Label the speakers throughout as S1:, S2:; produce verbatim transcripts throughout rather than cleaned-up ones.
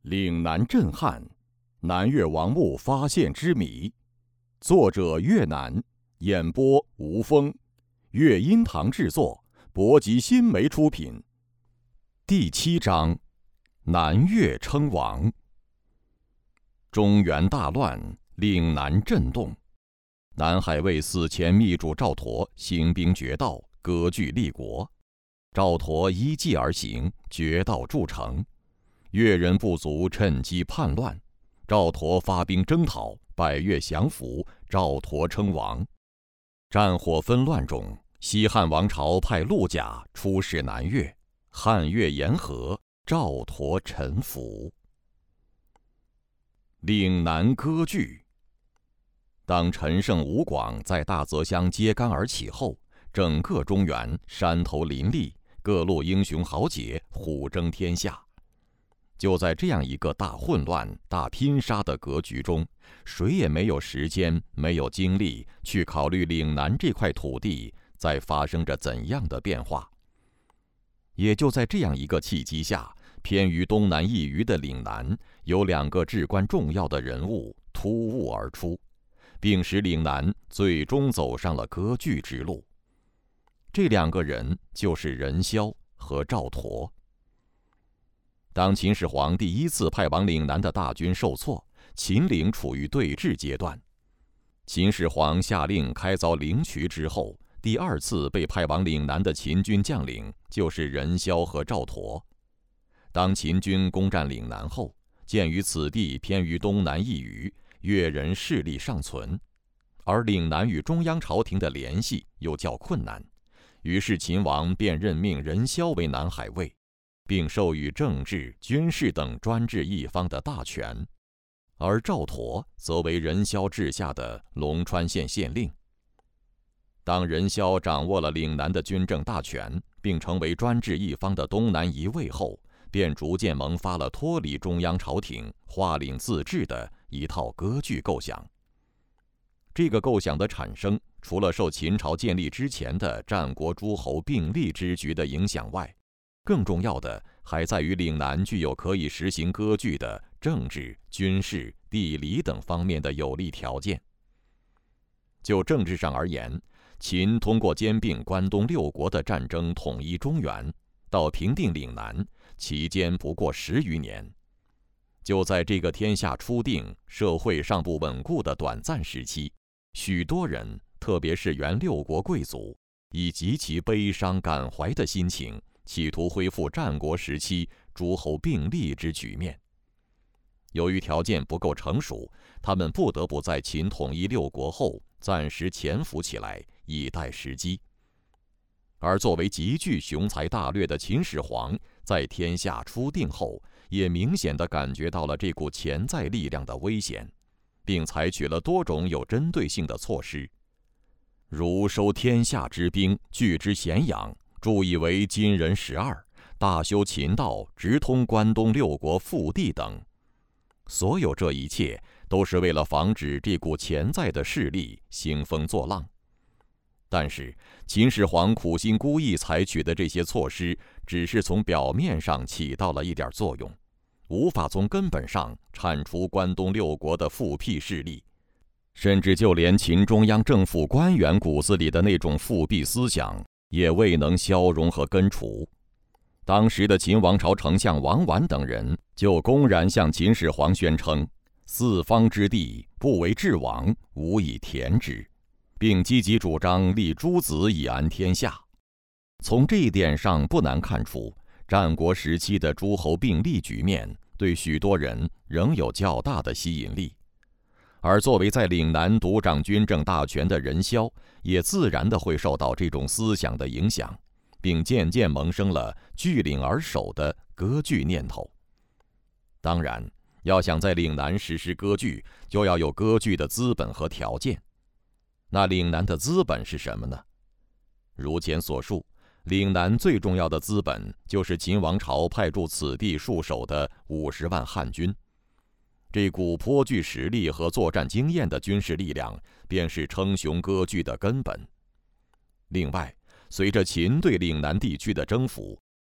S1: 岭南震撼，南越王墓发现之谜。作者越南，演播吴峰，乐音堂制作，博吉新媒出品。第七章，南越称王。中原大乱，岭南震动。南海卫死前密主赵佗兴兵绝道，割据立国。赵佗依计而行，绝道筑城。越人部族趁机叛乱，赵佗发兵征讨，百越降服，赵佗称王。战火纷乱中，西汉王朝派陆贾出使南越，汉越言和，赵佗臣服。岭南割据。当陈胜吴广在大泽乡揭竿而起后，整个中原山头林立，各路英雄豪杰虎争天下。就在这样一个大混乱、大拼杀的格局中，谁也没有时间、没有精力去考虑岭南这块土地在发生着怎样的变化。也就在这样一个契机下，偏于东南一隅的岭南有两个至关重要的人物突兀而出，并使岭南最终走上了割据之路。这两个人就是任嚣和赵佗。当秦始皇第一次派往岭南的大军受挫，秦岭处于对峙阶段。秦始皇下令开凿灵渠之后，第二次被派往岭南的秦军将领就是任嚣和赵佗。当秦军攻占岭南后，鉴于此地偏于东南一隅，越人势力尚存，而岭南与中央朝廷的联系又较困难，于是秦王便任命任嚣为南海尉，并授予政治、军事等专制一方的大权，而赵佗则为任嚣治下的龙川县县令。当任嚣掌握了岭南的军政大权，并成为专制一方的东南一尉后，便逐渐萌发了脱离中央朝廷、划岭自治的一套割据构想。这个构想的产生，除了受秦朝建立之前的战国诸侯并立之局的影响外，更重要的还在于岭南具有可以实行割据的政治、军事、地理等方面的有利条件。就政治上而言，秦通过兼并关东六国的战争统一中原，到平定岭南，期间不过十余年。就在这个天下初定、社会尚不稳固的短暂时期，许多人，特别是原六国贵族，以极其悲伤感怀的心情，企图恢复战国时期诸侯并立之局面。由于条件不够成熟，他们不得不在秦统一六国后暂时潜伏起来，以待时机。而作为极具雄才大略的秦始皇，在天下初定后，也明显地感觉到了这股潜在力量的危险，并采取了多种有针对性的措施，如收天下之兵，聚之咸阳，筑以为今人十二，大修秦道，直通关东六国腹地等。所有这一切都是为了防止这股潜在的势力兴风作浪。但是秦始皇苦心孤诣采取的这些措施，只是从表面上起到了一点作用，无法从根本上铲除关东六国的复辟势力，甚至就连秦中央政府官员骨子里的那种复辟思想也未能消融和根除。当时的秦王朝丞相王绾等人就公然向秦始皇宣称，四方之地不为治王，无以田之，并积极主张立诸子以安天下。从这一点上不难看出，战国时期的诸侯并立局面对许多人仍有较大的吸引力。而作为在岭南独掌军政大权的任嚣，也自然地会受到这种思想的影响，并渐渐萌生了据岭而守的割据念头。当然，要想在岭南实施割据，就要有割据的资本和条件。那岭南的资本是什么呢？如前所述，岭南最重要的资本就是秦王朝派驻此地戍守的五十万汉军。这股颇具实力和作战经验的军事力量，便是称雄割据的根本。另外，随着秦对岭南地区的征服，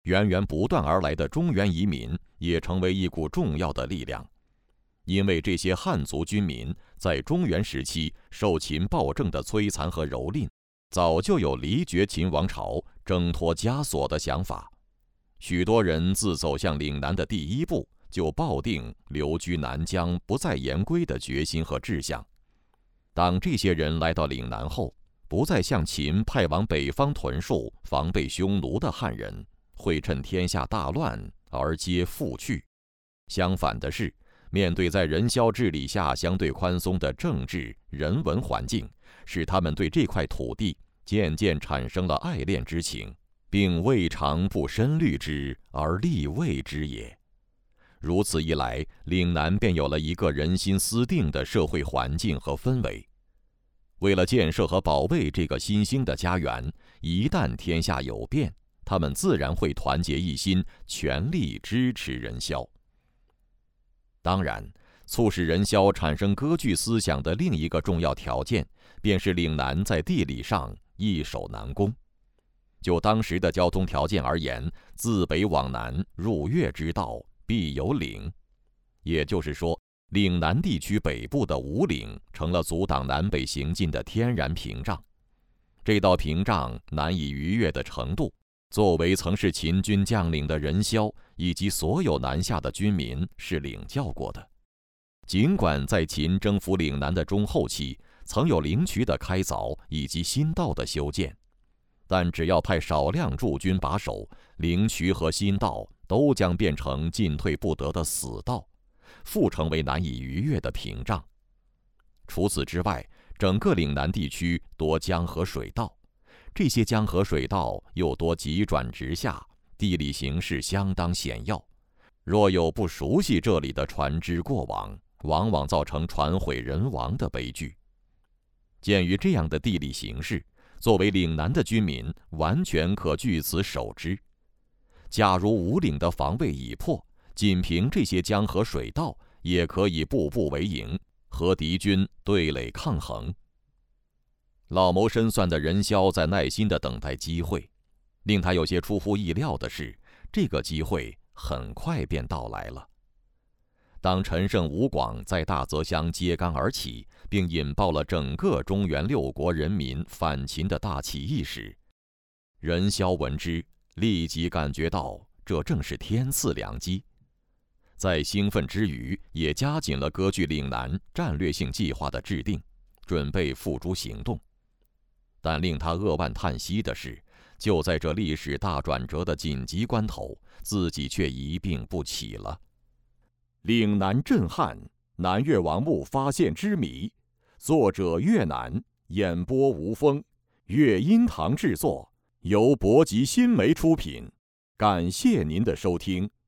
S1: 源源不断而来的中原移民也成为一股重要的力量。因为这些汉族军民在中原时期受秦暴政的摧残和蹂躏，早就有离绝秦王朝、挣脱枷锁的想法。许多人自走向岭南的第一步，就抱定留居南疆、不再言归的决心和志向。当这些人来到岭南后，不再像秦派往北方屯戍、防备匈奴的汉人会趁天下大乱而皆复去。相反的是，面对在任嚣治理下相对宽松的政治人文环境，使他们对这块土地渐渐产生了爱恋之情，并未尝不深虑之而力为之也。如此一来，岭南便有了一个人心思定的社会环境和氛围。为了建设和保卫这个新兴的家园，一旦天下有变，他们自然会团结一心，全力支持任嚣。当然，促使任嚣产生割据思想的另一个重要条件，便是岭南在地理上易守难攻。就当时的交通条件而言，自北往南入粤之道必有岭，也就是说，岭南地区北部的五岭成了阻挡南北行进的天然屏障。这道屏障难以逾越的程度，作为曾是秦军将领的任嚣以及所有南下的军民是领教过的。尽管在秦征服岭南的中后期，曾有灵渠的开凿以及新道的修建，但只要派少量驻军把守，灵渠和新道都将变成进退不得的死道，复成为难以逾越的屏障。除此之外，整个岭南地区多江河水道，这些江河水道又多急转直下，地理形势相当险要。若有不熟悉这里的船只过往，往往造成船毁人亡的悲剧。鉴于这样的地理形势，作为岭南的军民完全可据此守之。假如五岭的防卫已破，仅凭这些江河水道也可以步步为营，和敌军对垒抗衡。老谋深算的任嚣在耐心地等待机会，令他有些出乎意料的是，这个机会很快便到来了。当陈胜吴广在大泽乡揭竿而起，并引爆了整个中原六国人民反秦的大起义时，任嚣闻之，立即感觉到这正是天赐良机。在兴奋之余，也加紧了割据岭南战略性计划的制定，准备付诸行动。但令他扼腕叹息的是，就在这历史大转折的紧急关头，自己却一病不起了。岭南震撼，南越王墓发现之谜，作者越南，演播吴峰，乐音堂制作，由博吉新媒出品。感谢您的收听。